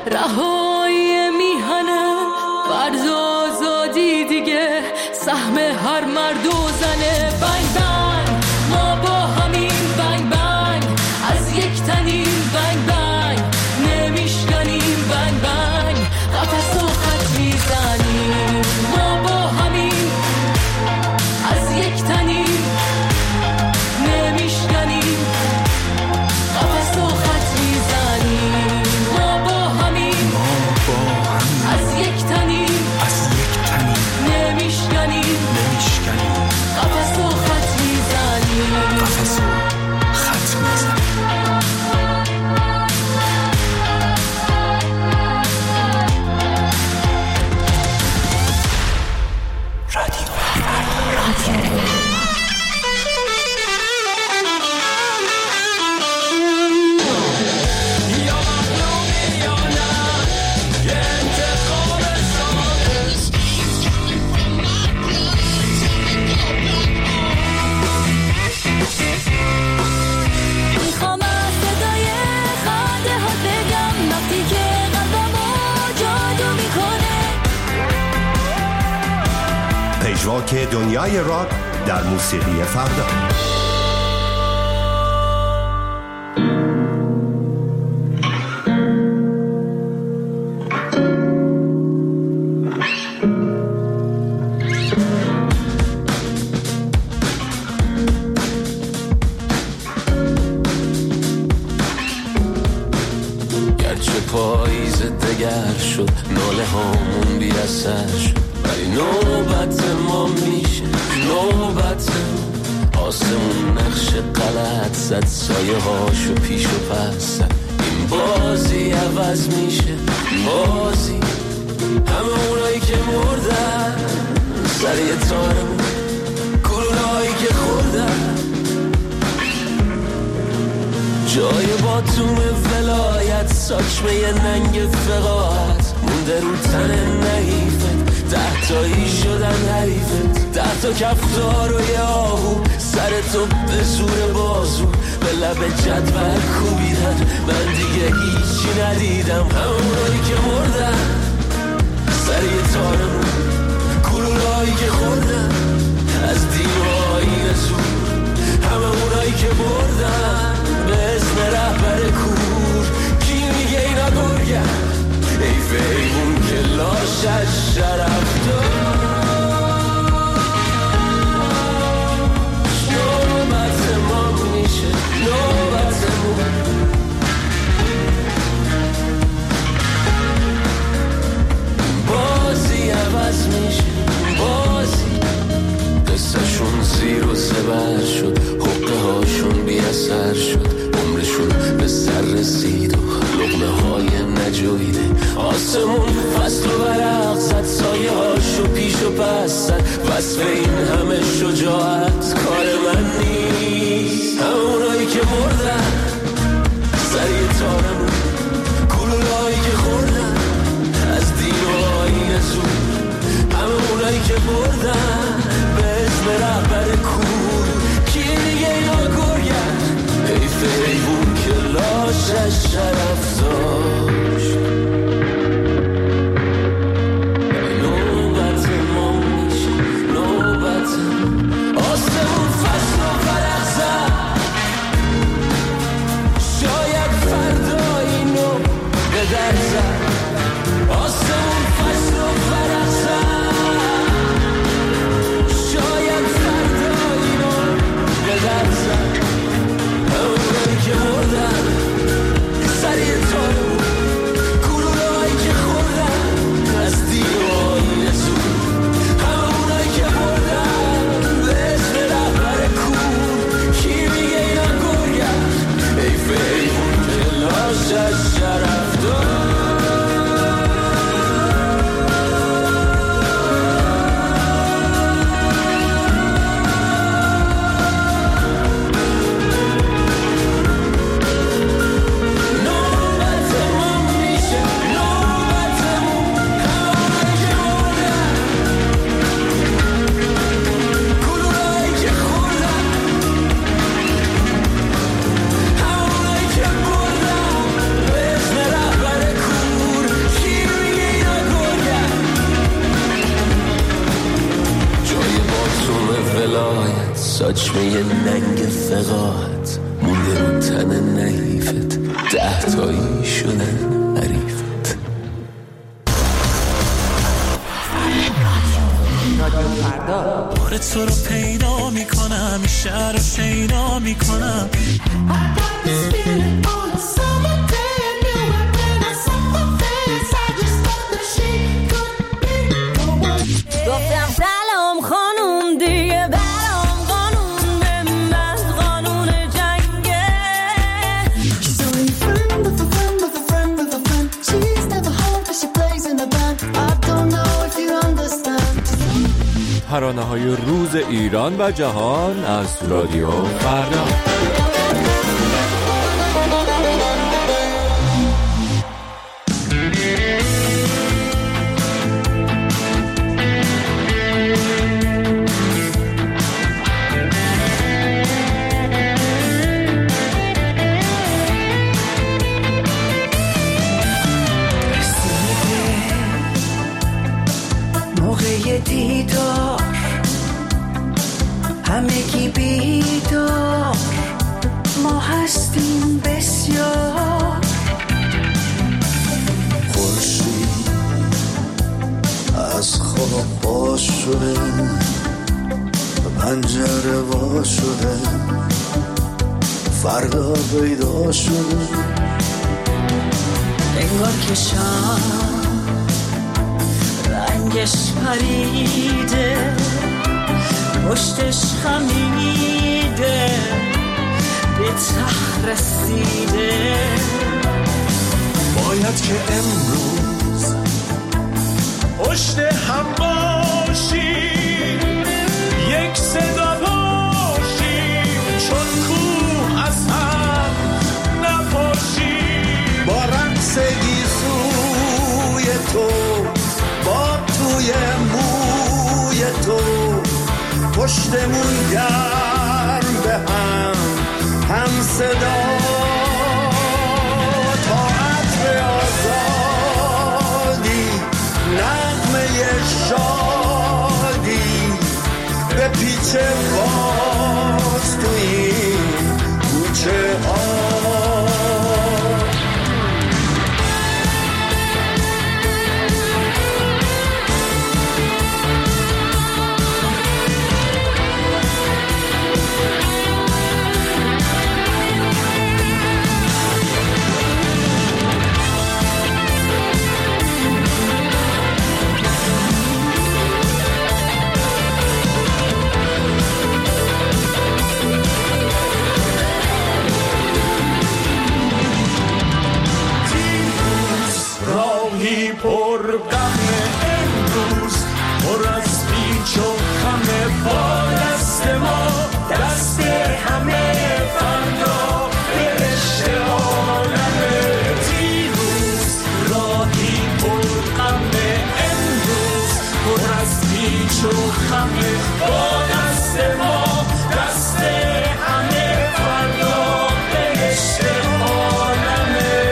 رهایی میهنه فرض آزادی دیگه سهم هر مرد و زنه. بنگ بنگ ما با همین بنگ بنگ از یک تنیم بنگ بنگ نمیشکنیم بنگ بنگ قفس و خط میزنیم ما با همین از یک تنیم نمیشکنیم قفس و خط میزنیم ما با همین از یک تنیم نمیشکنیم قفس و خط میزنیم قفس و خط میزنیم. پژواک دنیای راک در موسیقی فردا. گرچه پاییز دگر شد ناله هامون بی اثر شد ولی نوبت ما میشه نوبت آسمون نقش غلط زد سایه هاشو پیش و پس زد این بازی عوض میشه بازی همه اونایی که مردن سر یه تارمون گلولهایی که خوردن جای باتوم ولایت ساچمه ننگ فقاعت مونده رو تن نحیفت 10 تایی شدن حریفت 10 تا کفتار و یه آهو سر تو به زور بازو به لب جدول کوبیدن من دیگه هیچی ندیدم همونایی که مردن سر یه تارمون گلولهایی که خوردن از دیوهای زور همه اونایی که بردن به اسم رهبر کور کی میگه اینا گرگن ای فیمون که لاشش شرف داشت نوبت ما میشه نوبتمون بازی عوض میشه بازی قصهشون زیر و زبر شد حقه هاشون ساچمه ننگ فقاعت مونده رو تن نحیفت 10 تایی شدن حریفت. بار تو رو پیدا میکنم این شهر رو شیدا میکنم. گفتم سلام خانوم دیگه برام قانون به من قانون جنگه. She's only a friend of a friend of a friend of a friend. She's never home but she plays in a band. I don't know if you understand. ترانه‌های روز ایران و جهان از رادیو فردا. موقع دیدار همگی بیدار ما هستیم بسیار. خورشید از خواب باز شده پنجره وا شده فردا پیدا شده. انگار که شام رنگش پریده پشتش خمیده به ته رسیده. باید که امروز پشت هم باشیم یک صدا باشیم چون کوه از هم نپاشیم. با رقص گیسوی تو با توی موی تو پشتمون گرم به هم صدا طاعت به آزادی نغمه شادی به پیچ باز تو این کوچه ها. راهی پر غمه امروز پر از پیچ و خمه با دست ما دست همه فردا برشته عالمه. دیروز راهی پر غمه امروز پر از پیچ و خمه با دست ما دست همه فردا برشته عالمه.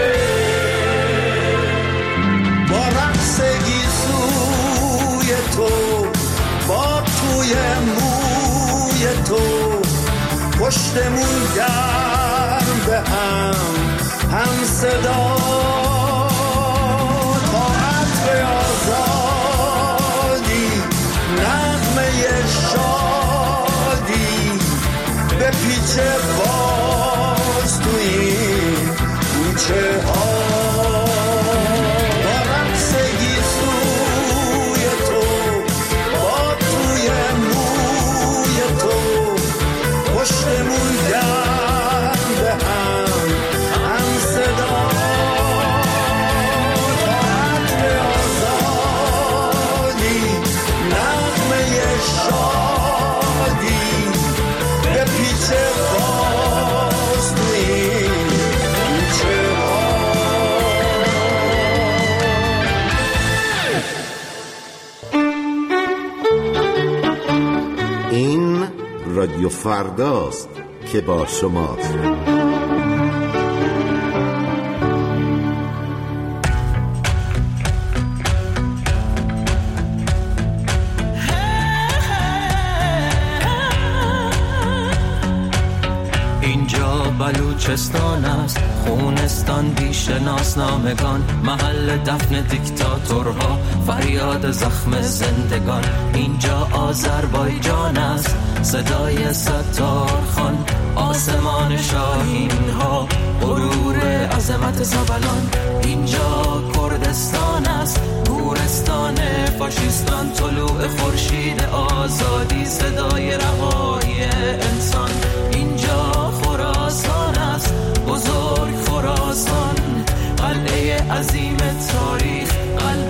با رقص گیسوی تو با توی موی تو پشتمون گرم به هم صدا طاعت به آزادی نغمه شادی به پیچ باز تو این کوچه ها. پشتمون گرم به هم صدا طاعت به آزادی نغمه شادی به پیچ باز تو این کوچه ها. این رادیو فرداست که با شماست. اینجا بلوچستان است، خونستان بی‌شناسنامگان، محل دفن دیکتاتورها، فریاد زخم زندگان. اینجا آذربایجان است، صدای ستارخان، آسمان شاهین ها، غرور عظمت زبلان. اینجا کردستان است، گورستان فاشیستان، طلوع خورشید آزادی، صدای رهایی انسان. اینجا خراسان است، بزرگ خراسان، قلعه عظیم تاریخ، قلب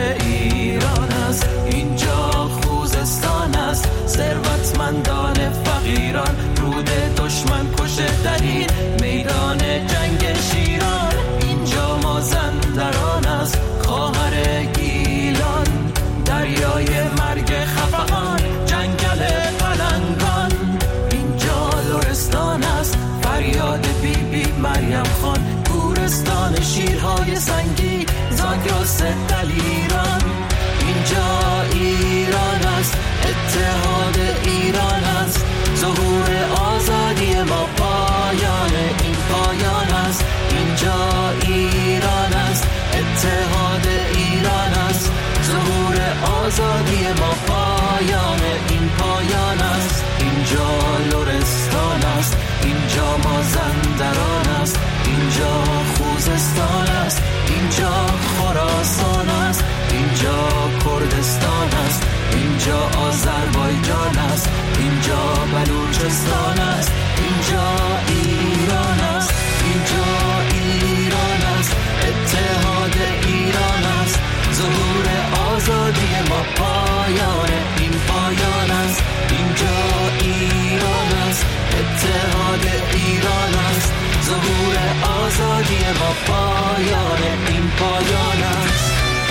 ایران است. اینجا خوزستان است، ثروتمندان فقیران، رود دشمن کشه در این میدان جنگ شیران. اینجا مازندران است، خواهر گیلان، دریای مرگ خفقان، جنگل پلنگان. اینجا لرستان است، فریاد بی بی مریم خان، گورستان شیرهای سنگی، زاگرس دلیران. اینجا ایران است، اتحاد ایران است، ظهور آزادی ما، پایان این پایان است. اینجا ایران است، اتحاد ایران است، ظهور آزادی ما، پایان این پایان است. اینجا لرستان است، اینجا مازندران است، اینجا خوزستان است، اینجا خراسان است، اینجا کردستان است، اینجا آذربایجان است، اینجا بلوچستان است، اینجا ایران است، اینجا ایران است، اتحاد ایران است، ظهور آزادی ما، پایان این پایان است. اینجا ایران است، اتحاد ایران است، ظهور آزادی ما، پایان این پایان است.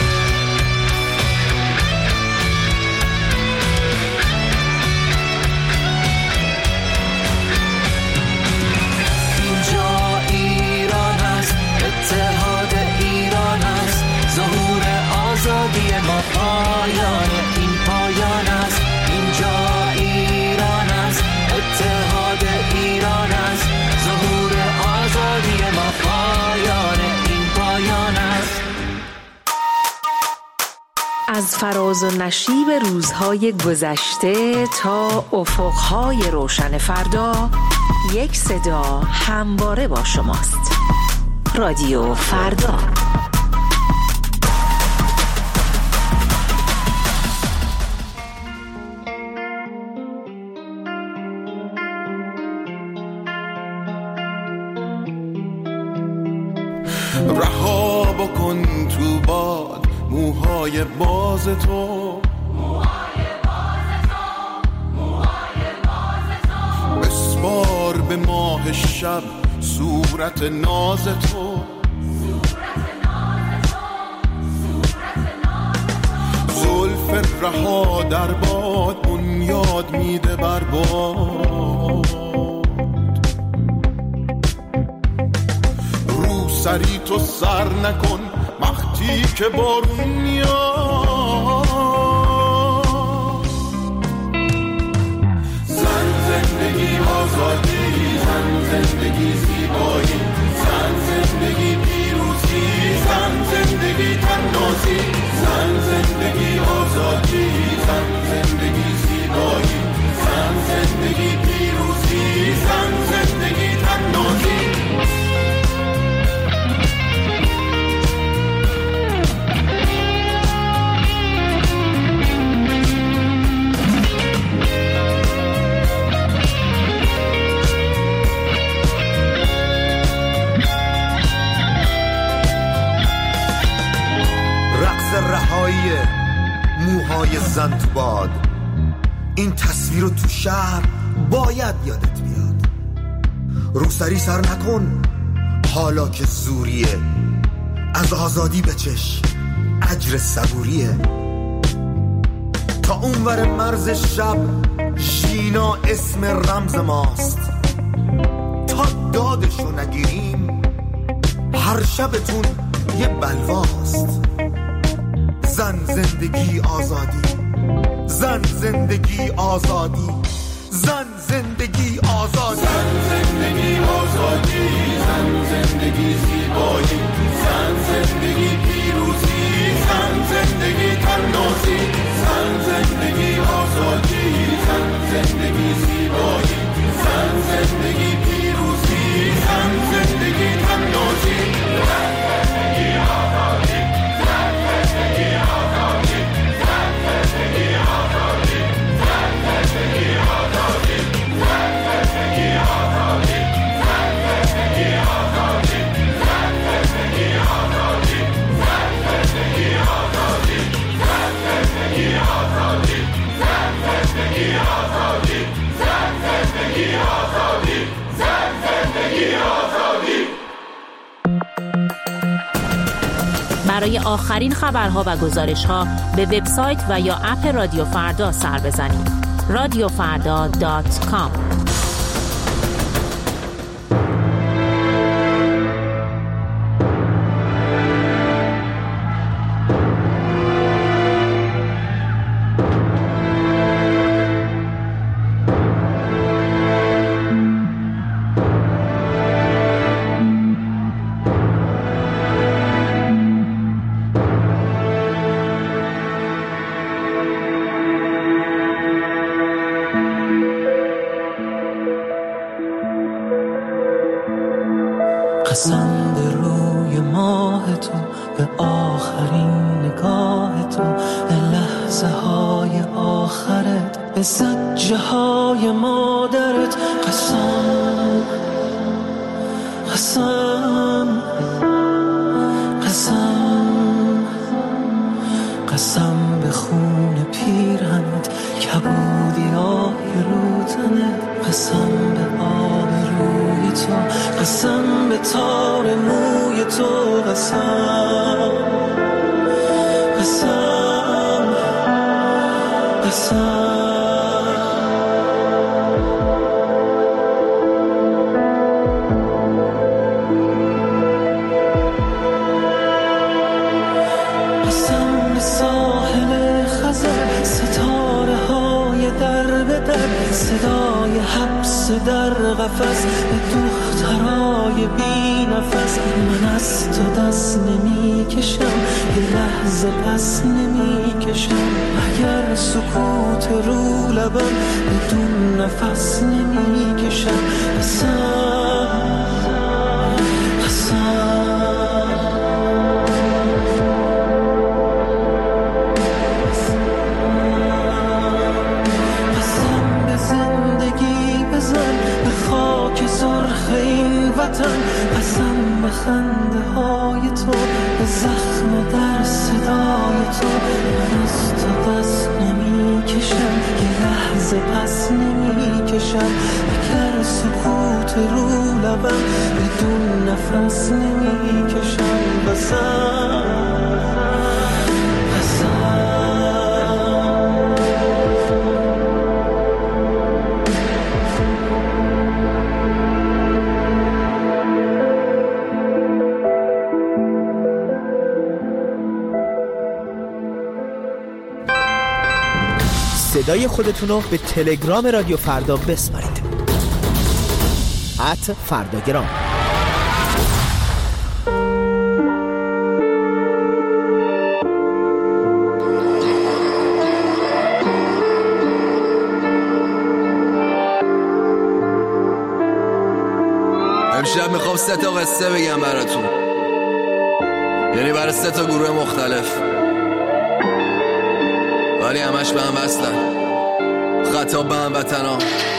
اینجا ایران است، اتحاد ایران است، ظهور آزادی ما، پایان این پایان است. اینجا ایران است، اتحاد ایران است، ظهور آزادی ما، پایان این پایان است. از فراز و نشیب روزهای گذشته تا افقهای روشن فردا، یک صدا همواره با شماست. رادیو فردا. رها بکن تو باد موهای باز تو، بسپار به ماه شب صورت ناز تو. زلف رها در باد بنیاد میده بر باد، رو سری تو سر نکن وقتی که بارون میاد. زن زندگی آزادی، زن زندگی زیبایی، زن زندگی پیروزی، زن زندگی تنازی، زن زندگی آزادی، زن زندگی زیبایی، زن زندگی پیروزی، زن زندگی تنازی. رهایی موهای زن تو باد، این تصویر رو تو شهر باید یادت بیاد. روسری سر نکن حالا که زوریه، از آزادی بچش اجر صبوریه. تا اونور مرز شب شینا اسم رمز ماست، تا دادشو نگیریم هر شبتون یه بلواست. زن زندگی آزادی، زن زندگی آزادی، زن زندگی آزادی. آزادی، زن زندگی آزادی، زن زندگی زیبایی، زن زندگی پیروزی، زن زندگی تنازی، زن زندگی آزادی، زن زندگی زیبایی، زن زندگی پیروزی، زن زندگی تنازی، زن زندگی آزادی، زن زندگی آزادی، زن زندگی آزادی، زن زندگی آزادی، زن زندگی آزادی، زن زندگی آزادی، زن زندگی آزادی، زن زندگی آزادی، زن زندگی آزادی، زن زندگی آزادی، زن زندگی آزادی، زن زندگی آزادی. برای آخرین خبرها و گزارش‌ها به وبسایت و یا اپ رادیو فردا سر بزنید. radiofarda.com. قسم به روی ماه تو، به آخرین نگاه تو، به لحظه های آخرت، به زجه های مادرت. قسم قسم قسم قسم به خون پیرهنت، کبودی آهی رو تنت. قسم به آب روی تو، قسم به تار موی تو. قسم قسم قسم قسم به ساحل خزر، ستاره های در به در، صدای حبس در قفس، به دخترای بی نفس. من از تو دست نمی کشم، یه لحظه پس نمی کشم. اگر سکوت رو لبم، بدون نفس نمی کشم. قسم قسم به زندگی بزن، به خاک سرخ این وطن. قسم به خنده های تو، به زخم در صدای تو. من از تو دست نمی کشم، یه لحظه پس نمی کشم. اگر سکوت رو لبم، بدون نفس نمی کشم. قسم صدای خودتون رو به تلگرام رادیو فردا بسپارید. @فرداگرام. امشب میخوام 3 تا قصه بگم براتون، یعنی برای 3 تا گروه مختلف، ولی همش به هم وصلن. خطاب به هموطنان.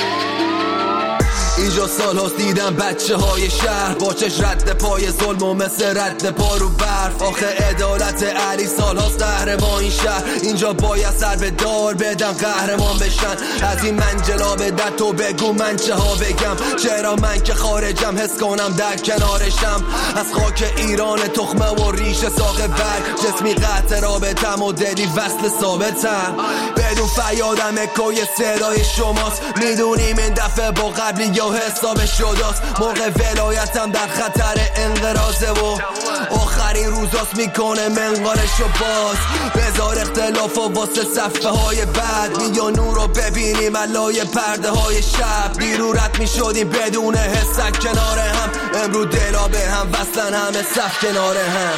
اینجا سال هاست دیدم بچه های شهر با چش رد پای ظلم و مثل رد پا رو برف. آخه عدالت علی سال هاست قهرمان این شهر. اینجا باید سر به دار بدن قهرمان بشن. از این منجلا به در تو بگو من چه ها بگم، چرا من که خارجم حس کنم در کنارشم. از خاک ایران تخمه و ریش ساق برگ، جسمی قطع رابطم و دلی وصل ثابتم. بدون فریادم اکوی صدای شماست، میدونیم این دفعه با قبلی حساب شداست. موقع ولایتم در خطر انقراضه و آخر این روزاست میکنه منقارشو باز. بذار اختلاف و واسه صفحه های بعد، بیا نور رو ببینیم علای پرده های شب. بیرورت میشدیم بدون حسک کنار هم، امرو دلا به هم وصلن همه صف کنار هم.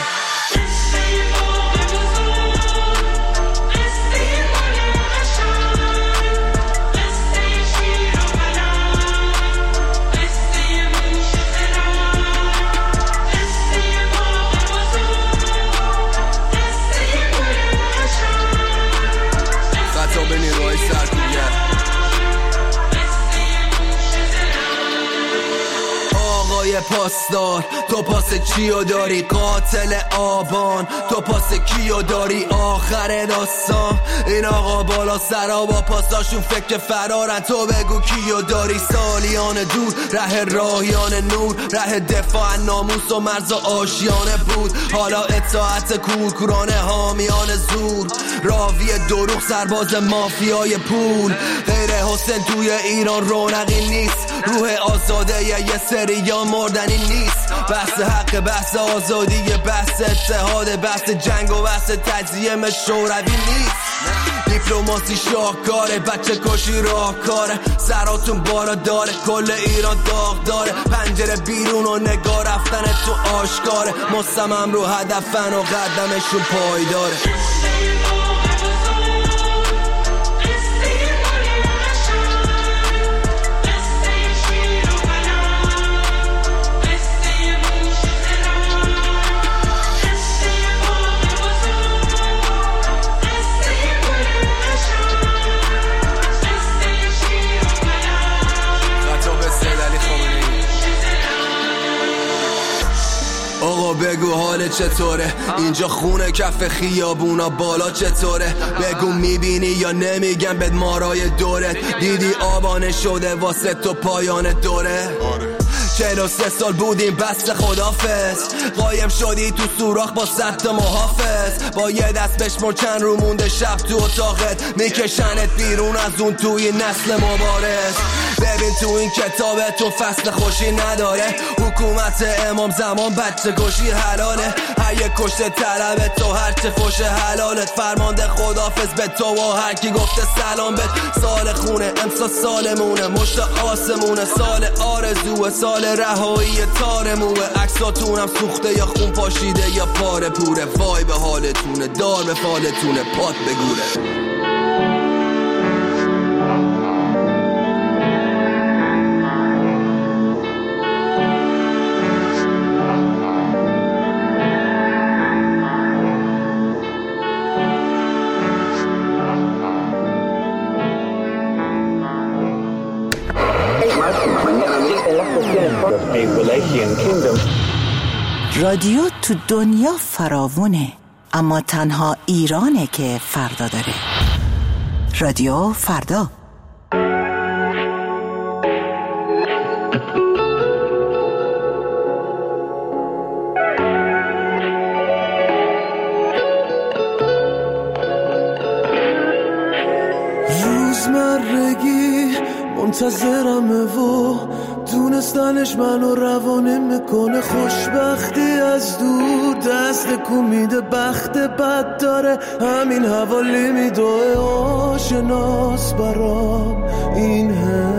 پاسدار تو پاس چیو داری؟ قاتل آبان تو پاس کیو داری؟ آخر داستان این آقا بالا سرا با پاساشون فکر فرارن، تو بگو کیو داری؟ سالیان دور ره راهیان نور، ره دفاع ناموس و مرز آشیانه بود، حالا اطاعت کورکورانه حامیان زور، راوی دروغ سرباز مافیای پول. غیر حسین توی ایران رونقی نیست، روح آزاده یه سریا مردنی نیست. بحث حق، بحث آزادی، بحث اتحاد، بحث جنگ و بحث تجزیه شوروی نیست. دیپلماسی شاهکاره، بچه کشی راهکاره، سراتون بالا داره، کل ایران داغ داره، پنجره بیرون و نگاه رفتن تو آشکاره، مصمم رو هدفن و قدمشون پایداره. آقا بگو حال چطوره؟ اینجا خونه کف خیابونا بالا چطوره؟ بگو میبینی یا نمیگم بد مارای دورت؟ دیدی آبانه شده واسه تو پایان دوره؟ 43 سال بودیم بسته خدافظ، قایم شدی تو سوراخ با 100 تا محافظ، با یه دست بشمر چند رو مونده شب تو اتاقت، میکشنت بیرون از اون توی نسل مبارز. ببین تو این کتابتون فصل خوشی نداره، حکومت امام زمان بچه کشی حلاله، هر یک کشته طلبت تو هرچه خوش حلالت، فرمانده خدافظ به تو و هر کی گفته سلام بت. سال خونه امسا سالمونه، مشت آسمونه، سال آرزوه، سال رهایی تارموه، عکساتونم سوخته یا خون پاشیده یا پاره پوره، وای به حالتونه، دار به فالتونه، پات بگوره. رادیو تو دنیا فراوونه، اما تنها ایرانه که فردا داره. رادیو فردا. روزمرگی منتظرمه و دونستنش منو روانه میکنه، خوشبختی از دور دست کو میده، بخت بد داره همین حوالی میدوه، آشناس برام این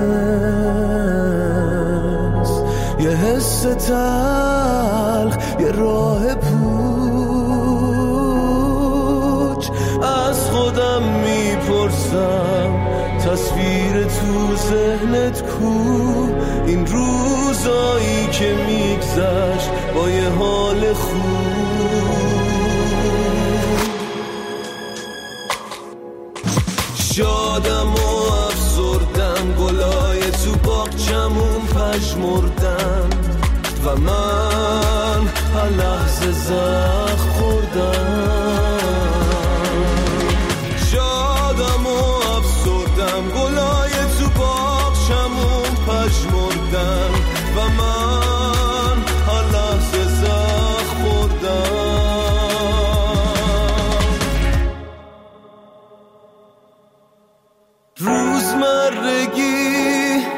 حس، یه حس تلخ، یه راه پوچ. از خودم میپرسم تصویر تو ذهنت کو، این روزایی که میگذشت با یه حال خوب. شادم و افسردم، گلای تو باغچمون پژمردن و من هر لحظه زخم خوردم. شادم و افسردم، گلای تو باغچمون پژمردن و من هر لحظه زخم خوردم. روزمرگی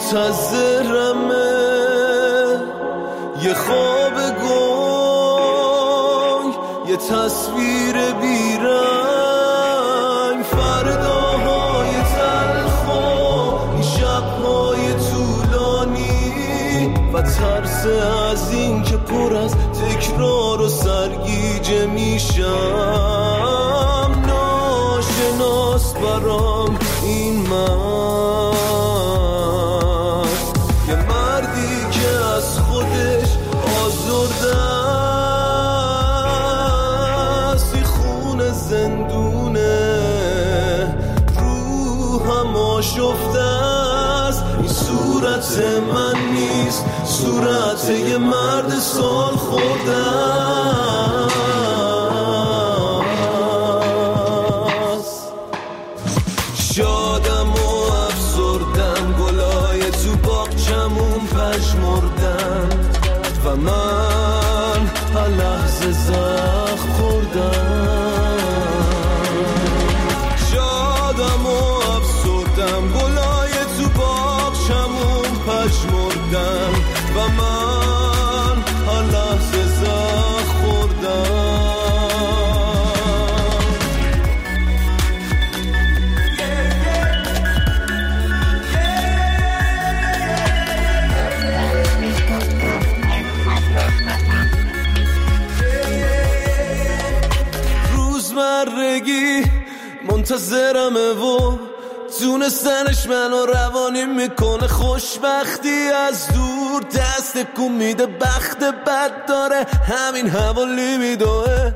منتظرمه، یه خواب گم تصویر بیرنگ، فرداهای تلخ و این شبهای طولانی و ترس از این که پر از تکرار و سرگیجه میشم. ناشناس برام این مرد، یه مردی که از خودش آزرده است، این خون زندونه روحم آشفته است. این صورت من نیست، صورت یه مرد سال خورده است. شادم و افسردم، گلای تو باغچمون پژمردن و من هر لحظه زخم خوردم. شادم و افسردم، گلای تو باغچمون پژمردن و من هر لحظه زخم خوردم. روزمرگی منتظرمه و تونستنش منو روانی میکنه. خوشبختی از دور دست کن میده، بخت بد داره همین حوالی میدوه.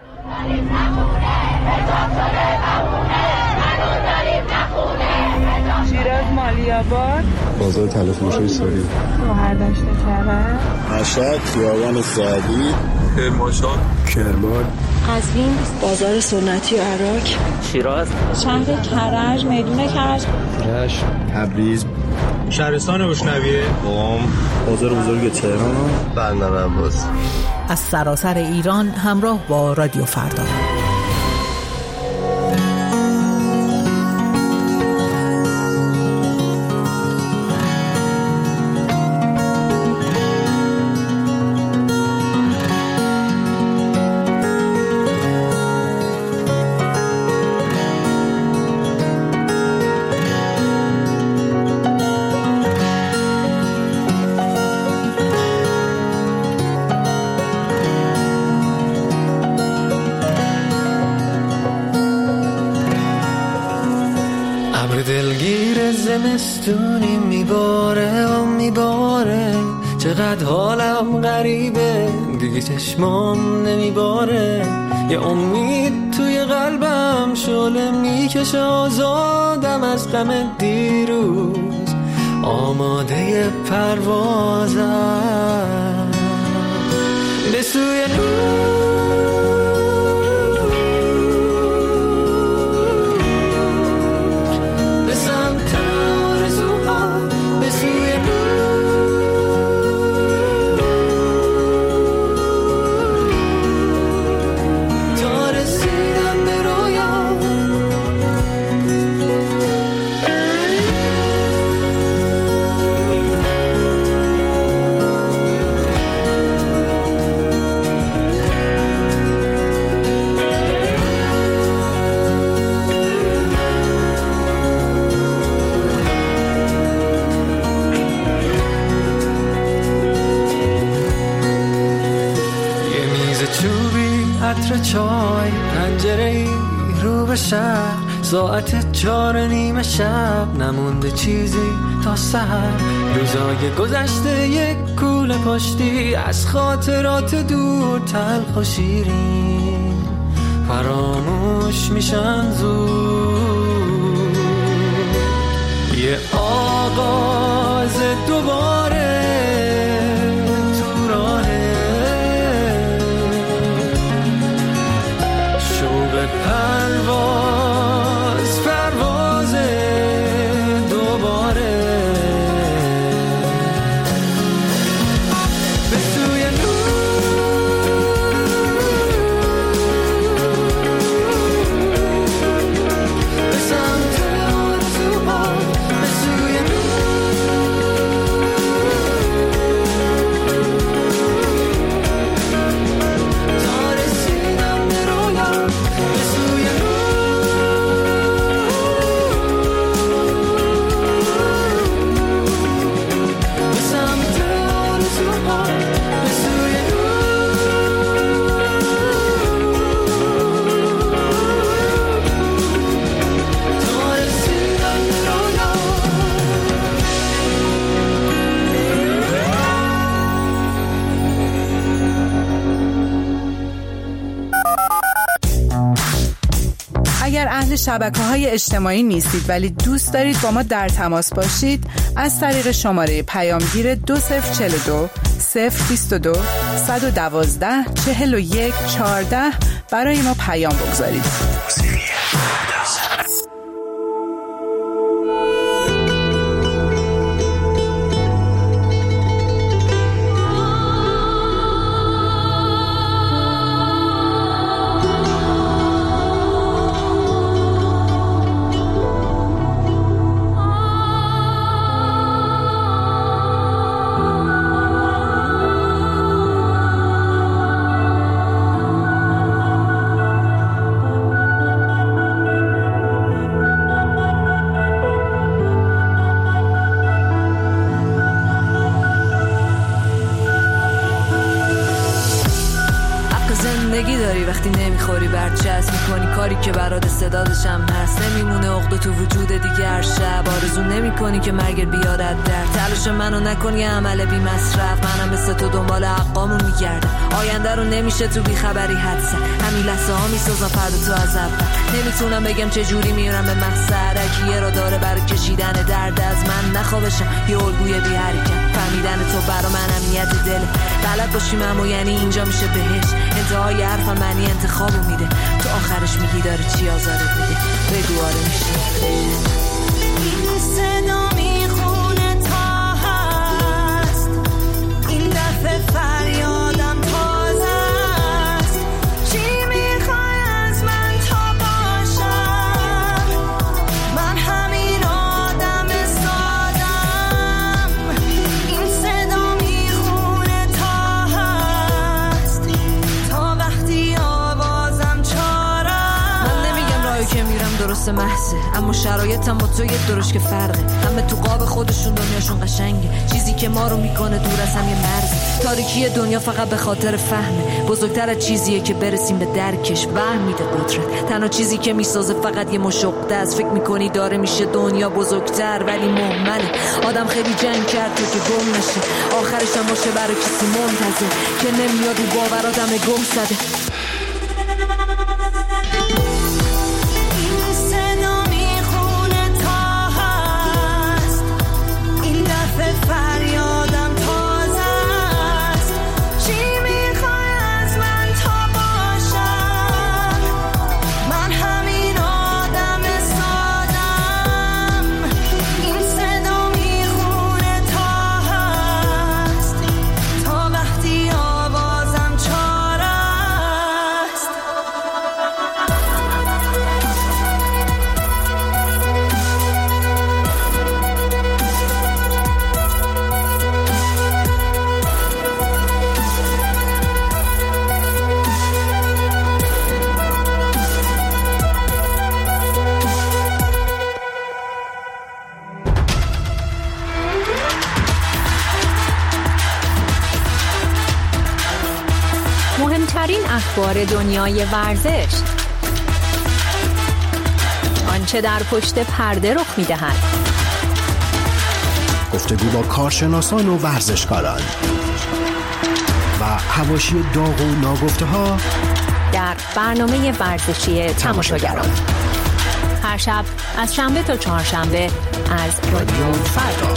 شیراز مالیاباد، بازار تلفروشی ساری، مهردشت کرد، مشهد، خیابان سعدی، کرمانشاه، کرمان، قزوین، بازار سنتی عراق، شیراز، شهر کرج، میدون کرج، رشت، تبریز، شهرستان بوشنویه، قم، بازار بزرگ تهران، بندر عباس. از سراسر ایران همراه با رادیو فردا. دلگیر زمستونی میباره و میباره، چقدر حالم غریبه دیگه چشمام نمیباره. یه امید توی قلبم شعله میکشه، آزادم از غم دیروز، آماده پروازم به سوی نور. عطر چای، پنجره‌ای رو به شهر، ساعت 4:30 شب، نمونده چیزی تا سحر. روزای گذشته یک کوله پشتی، از خاطرات دور تلخ و شیرین فراموش میشن زود. یه آغاز دوباره تو راهه، پرواز پرواز دوباره به سوی به سمت آرزوها، به سوی پا به سوی تا رسیدن به رویا. اگر اهل شبکه‌های اجتماعی نیستید ولی دوست دارید با ما در تماس باشید، از طریق شماره پیامگیر 2042 022 112 41 14 برای ما پیام بگذارید. وقتی نمیخوری برچسب میکنی کاری که برات صدادشم هست، نمیمونه عقده تو وجود دیگر شب. آرزو نمیکنی که مرگ بیارد در تلاش منو نکنی عمل بی مصرف. منم مثل تو دنبال حقامو میگردم، آینده رو نمیشه تو بی خبری حدس. همین لحظه ها میسازم فردا تو از اول. نمیتونم بگم چه جوری میرم به مقصد، اگه یه را داره برای کشیدن درد از من نخوابشم یه الگوی بی حرکت. فهمیدن تو برا من امنیت دل، بلد باشیم اما یعنی اینجا میشه بهش. انتهای حرفم معنی انتخابو میده، تو آخرش میگی داره چی آزارت میده. بگو آره میشه. این صدا میخونه تا هست، این دفعه فریادم تازه است. چی میخوای از من تا باشم؟ من همین آدم سادم. این صدا میخونه تا هست، تا وقتی آوازم چارم. من نمیگم راهی که میرم درست محضه، اما شرایطم با تو یه درش که فرقه. همه تو قاب خودشون دنیاشون قشنگه، چیزی که ما رو میکنه دور از هم یه مرز. تاریکی دنیا فقط به خاطر فهمه، بزرگتر از چیزیه که برسیم به درکش. وهم میده قدرت، تنها چیزی که میسازه فقط یه مشقه است. فکر میکنی داره میشه دنیا بزرگتر ولی مهمله. آدم خیلی جنگ کرد تو که گم نشه، آخرش هم باشه برای کسی منتظر که نمیاد و باورادم گم زده. فریادم تازه است. چی میخوای از من تا باشم؟ من همین آدم سادم. این صدا میخونه تا هست، تا وقتی آوازم چاره است. مهمترین اخبار دنیای ورزش، آنچه در پشت پرده رخ می‌دهد، گفتگو با کارشناسان و ورزشکاران و حواشی داغ و ناگفته‌ها در برنامه ورزشی تماشاگران. هر شب از شنبه تا چهارشنبه از رادیو فردا.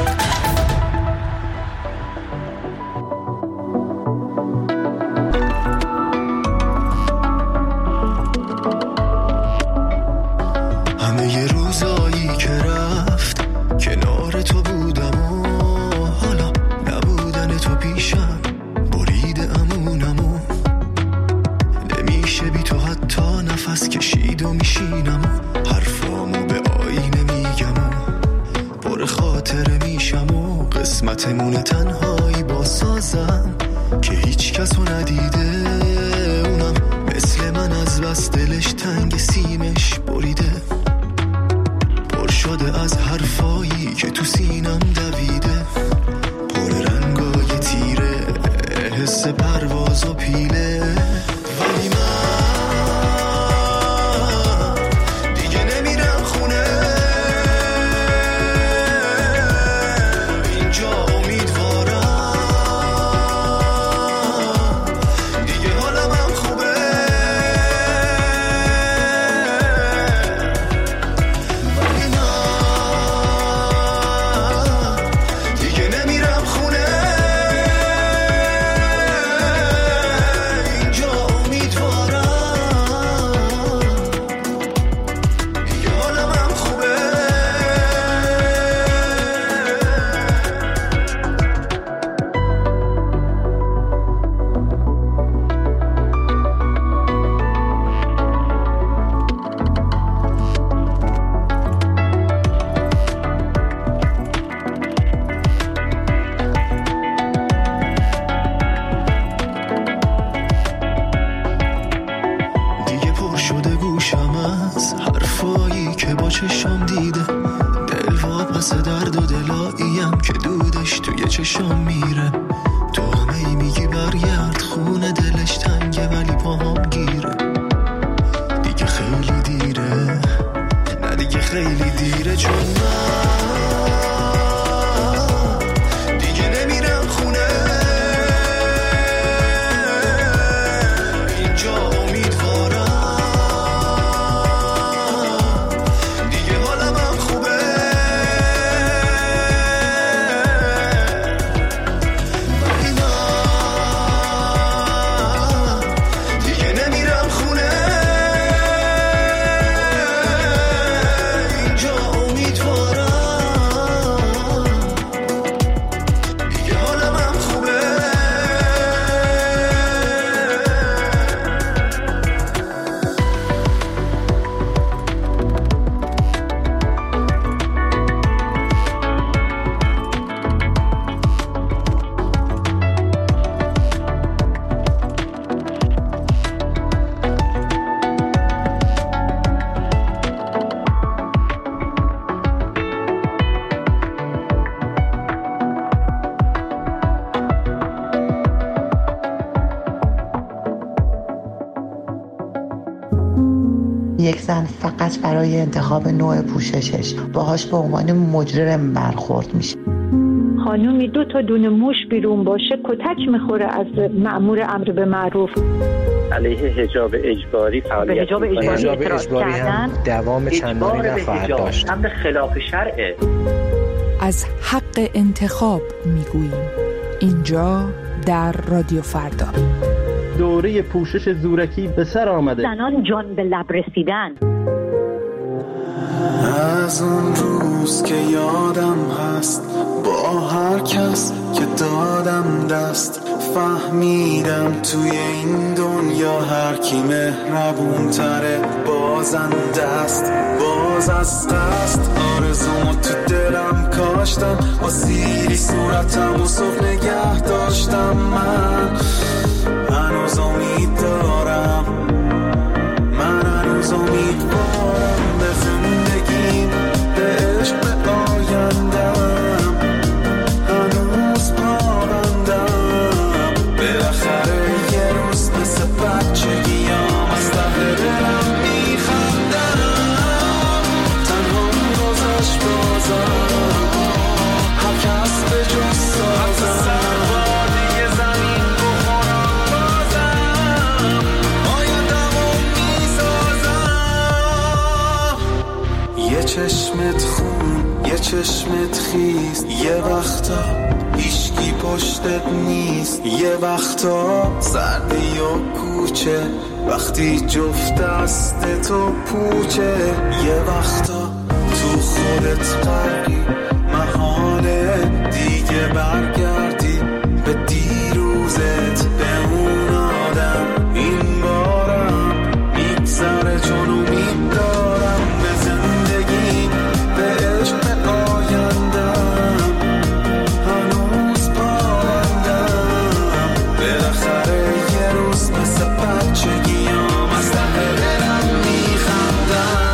قسمتمون تنهایی با سازم که هیچ کسو ندیده، اونم مثل من از بس دلش تنگ سیمش بریده، پر شده از حرفایی که تو سینم دویده، پر رنگای تیره مثل پرواز و پیله. ولی من دیگه نمیرم خونه، اینجا امیدوارم دیگه حالم هم خوبه. ولی من دیگه نمیرم خونه، اینجا امیدوارم دیگه حالم هم خوبه. دیگه پر شده گوشم از حرفایی که با چشم دیده، دل واپس درد و دلاییم که دودش توی چشم میره. تو همه ای میگی برگرد خونه، دلش تنگه ولی پاهم گیره. دیگه خیلی دیره، نه دیگه خیلی دیره، چون من دیگه نمیرم خونه، اینجا امیدوارم دیگه حالم هم خوبه. ولی من دیگه نمیرم خونه، اینجا امیدوارم دیگه حالم هم خوبه. یک زن فقط برای انتخاب نوع پوششش باهاش به عنوان مجرم برخورد میشه. خانومی 2 تا دونه موش بیرون باشه کتک میخوره از مأمور امر به معروف. علیه حجاب اجباری فعالیت به حجاب اجباری اعتراض کردن، دوام چندانی نخواهد داشت. امر خلاف شرعه. از حق انتخاب میگوییم اینجا در رادیو فردا. دوره پوشش زورکی به سر آمده. زنان جان به لب رسیدن. از اون روز که یادم هست با هر کس که دادم دست، فهمیدم توی این دنیا هر کی مهربون تره بازنده است. باز از قصد آرزومو تو دلم کاشتم، با سیری صورتم و صبح نگه داشتم. من هنوز امید دارم، من هنوز امیدوارم به زندگیم، به عشق، به آیندم. هنوز پابندم، بالاخره یه روز مثل بچگیام از ته دلم میخندم. تنها گذشت بازم، هر کس به جز سازم. یه چشمت خون، یه چشمت خیز، یه وقتا هیچکی پشتت نیست. یه وقتا سردی و کوچه وقتی جفت دست تو پوچه. یه وقتا تو خودت غرقی، محاله دیگه برگردی به دیروزت، به اون آدم. این بارم میگذره چون امید دارم به زندگی، به عشق، به آیندم. هنوز پابندم، بالاخره یه روز مثل بچگیام از ته دلم میخندم.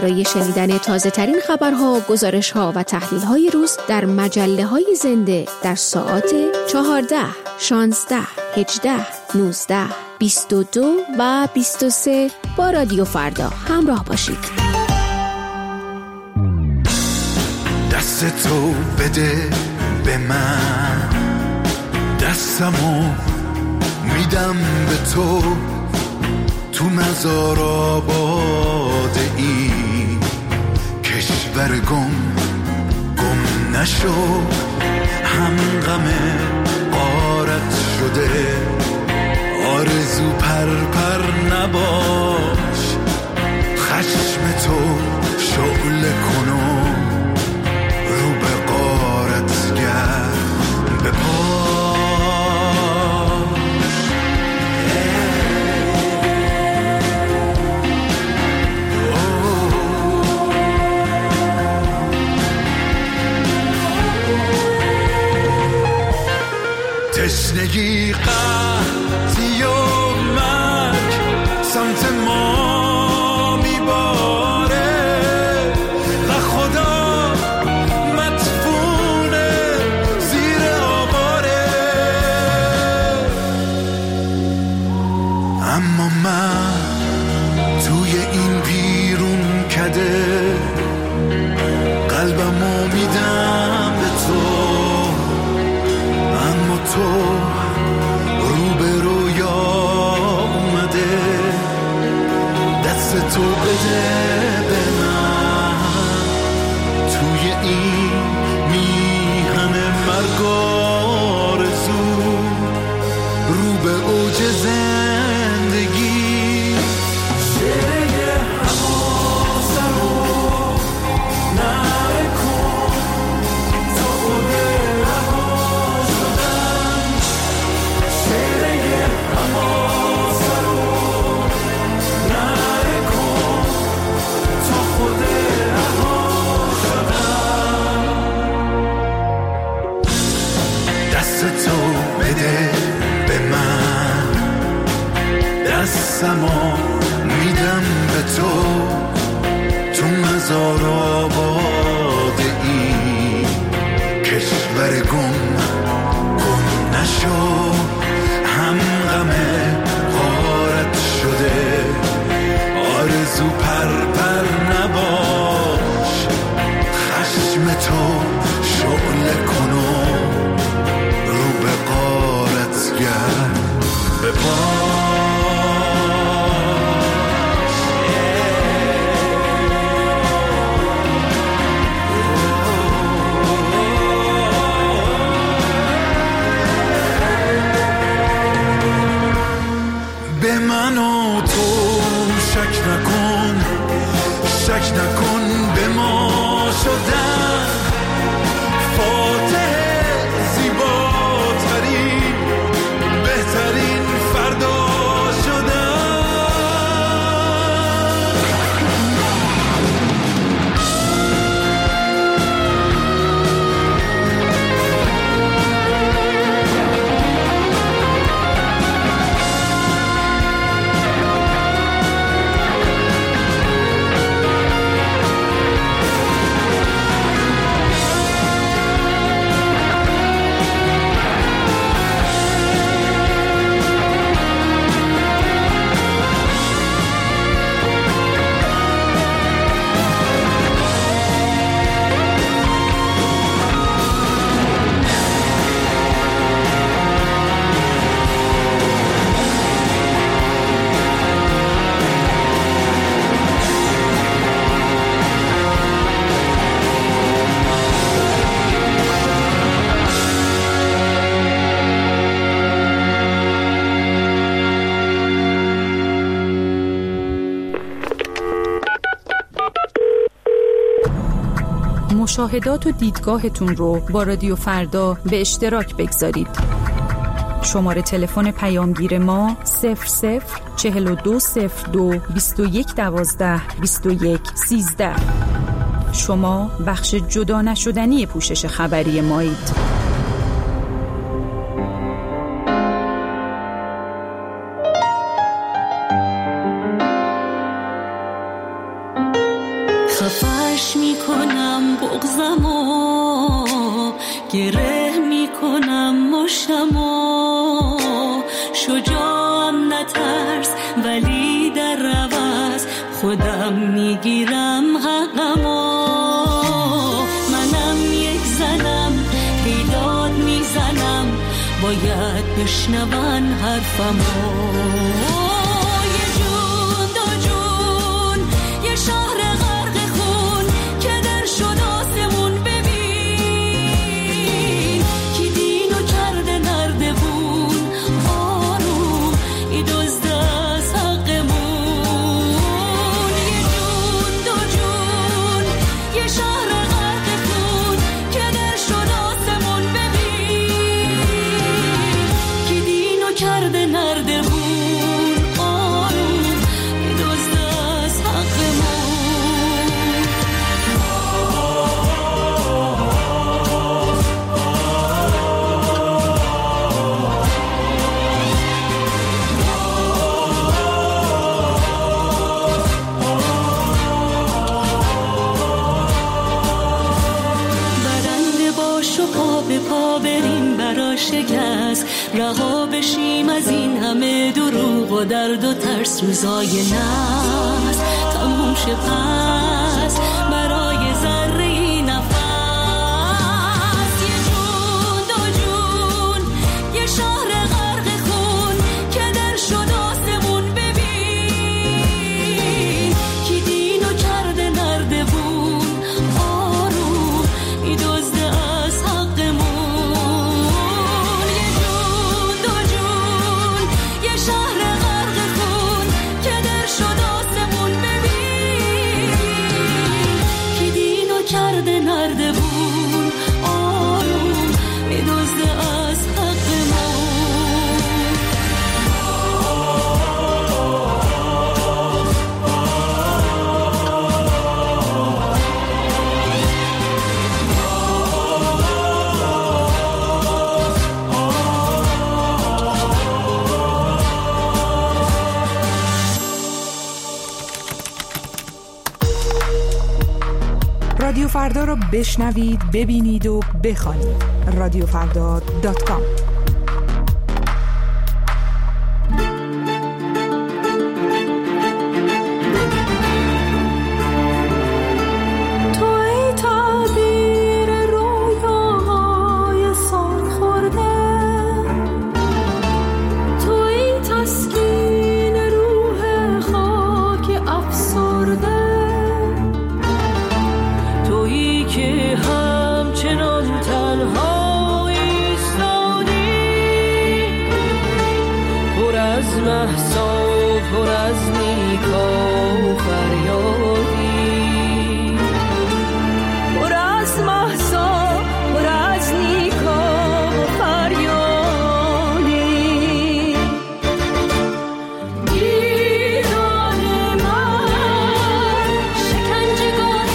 برای شنیدن تازه ترین خبرها، گزارش‌ها و تحلیل‌های روز در مجله‌های زنده در ساعات 14, 16, 18, 19, 22 و 23 با رادیو فردا همراه باشید. دست تو بده به من، دستمو میدم به تو مزار آباده ای، کشور گم نشو، هم غم غارت شده، آرزو پر نباش، خشم تو شعله کنو رو به غارت گرد به تشنگی قحطی و مرگ سمت ما میباره و خدا مدفونه زیر آواره، اما من توی این بیرون کده قلبمو میدم به تو، اما تو رو به رویا اومده، دست تو بده به من، توی این میهن مرگ آرزو رو به اوج زندگی، شعله حواسه رو نکن تا خود تو بده به من، دستمو میدم به تو مزار آباده ای، کشور گم نشو، هم غم غارت شده، آرزو پر نباش، خشم تو شعله کنو رو به غارت گرد به به من و تو شک نکن به ما شدن فاتح زیباترین بهترین فردا شدن. مشاهدات و دیدگاهتون رو با رادیو فردا به اشتراک بگذارید. شماره تلفن پیامگیر ما 004202 2112 2113. شما بخش جدا نشدنی پوشش خبری مایید. گره میکنم مشتمو شجاعم نترس ولی در عوض خودم میگیرم حقمو منم یک زنم بیداد میزنم باید بشنون حرفمو یه جون دو جون یه شهر غرق خون که در شد آسمون ببین کی دینو کرده نردبون آروم ای دزد از حقمون یه جون دو جون یه شهر غرق خون که در شد آسمون ببین کی دینو کرده نردبون آروم ای دزد از حقمون برنده باش و پا به پا بریم برا شکست رها بشیم از این همه دروغ و درد و ترس روزای نحس تموم شه پس برای ذره نفس یه جون دو جون یه شهر غرق خون که در شد آسمون ببین کی دینو کرده نردبون آروم ای دزد از حقمون یه جون دو جون یه شهر غرق خون که در شد آسمون ببین کی دینو کرده نردبون آروم ای دزد از حقمون رادیو فردا رو بشنوید، ببینید و بخوانید. رادیوفردا.com تو ای تعبیر رویاهای سال خورده تو ای تسکین روح خاک افسرده تویی که همچنان تنها ایستادی پر از مهسا پر از نیکا و فریادی پر از مهسا پر از نیکا و فریادی دیدن من شکنجهگاه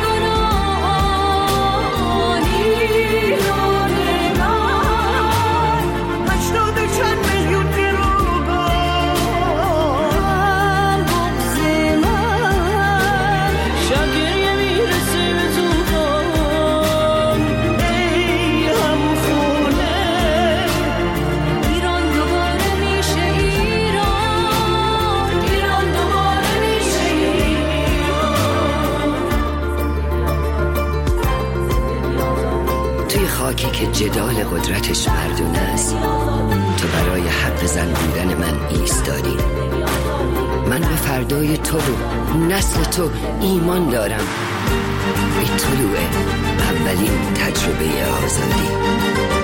بیگناهان دیدن من 80 چند میلیون دروغان بغض من شب گریه میرسه به طوفان ای همخونه ایران دوباره میشه ایران ایران دوباره میشه ایران توی خاکی که جدال قدرتش مردونه است تو برای حق زن بودن من ایستادی من به فردای تو و نسل تو ایمان دارم ای طلوع اولین تجربه آزادی